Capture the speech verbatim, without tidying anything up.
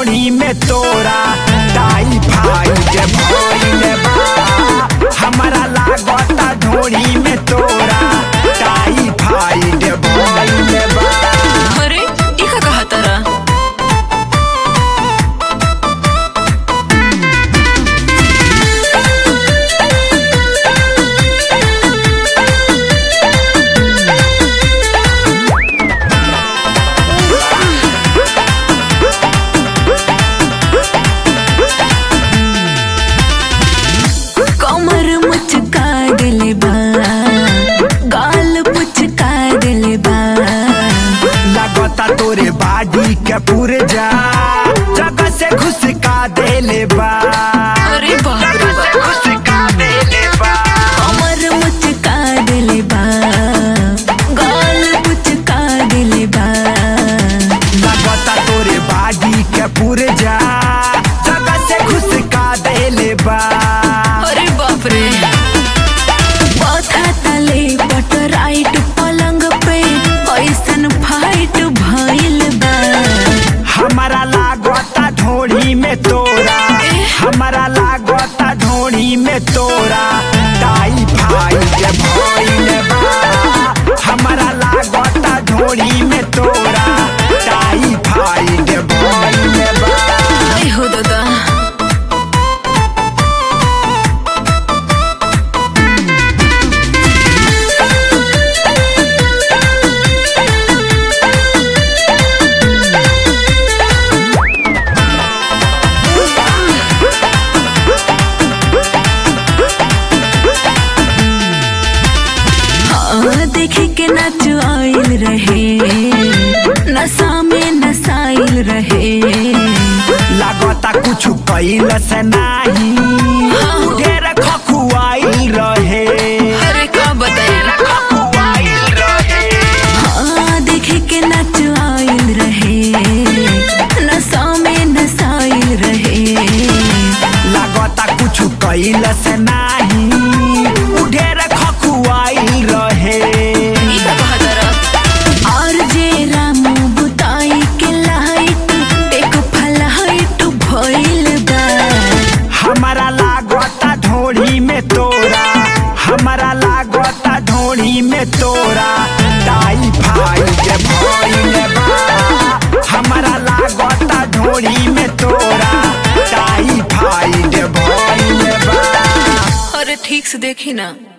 ढोड़ी में तोरा टाइफाइड भइल बा। हमारा लागता ढोड़ी में तोरा टाइफाइड भइल बा। अरे ई का कहा तारा? कमर मुचका दिले बा, गाल पुचका दिले बा। लगता तोरे बाडी के पुरजा जगह से घुसका देले बा। अरे बाप रे बाप, घुसका देले बा। कमर मुचका दिले बा, गाल पुचका दिले बा। लगता तोरे बाडी के पुरजा जगह से घुसका देले बा। अरे बाप रे, पथा तले पटराइट पलंग पे ऐसन फाइट भइल बा। हमारा लागता ढोड़ी में तोरा, हमारा लागता ढोड़ी में तोरा टाइफाइड भइल बा। हमारा लागता ढोड़ी में तोरा टाइफाइड भइल बा। आई हो दादा, देखे के नाच आइल रहे, नशा में नसाइल रहे। लागता कुछ कैल से नाही, ढेर खखुआइल रहे। अरे का बताइए, खखुआइल रहे। हाँ देखे के नाच आइल रहे, नशा में नसाइल रहे। लागता कुछ कैल से नाही, ढेर खखुआइल रहे। ई का कहा तारा? और जे रामू बुताई के लाइट एक फलाइट भइल बा। हमारा लागता ढोड़ी में तोरा, हमारा लागता ढोड़ी में तोरा टाइफाइड भइल बा। हमारा लागता ढोड़ी में तोरा टाइफाइड भइल बा। अरे ठीक से देखी ना।